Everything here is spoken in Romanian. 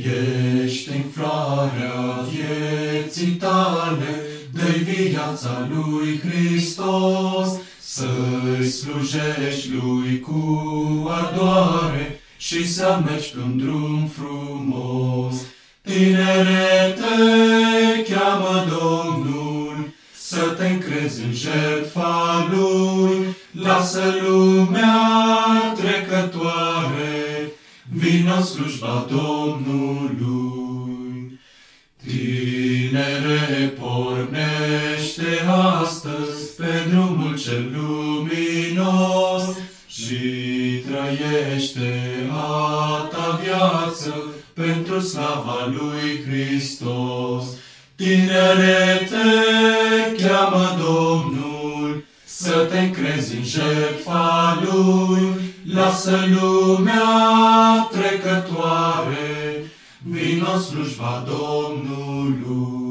Ești în floarea vieții tale, dă-i viața lui Hristos, să-i slujești lui cu ardoare și să mergi pe un drum frumos. Tinere, te cheamă Domnul, să te încrezi în jertfa lui, lasă lumea trecătoare, vină în slujba Domnului. Tinere, pornește astăzi pe drumul cel luminos și trăiește a ta viață pentru slava lui Hristos. Tinere, te cheamă Domnul, să te încrezi în jertfa lui, lasă lumea trecătoare, vină în slujba Domnului.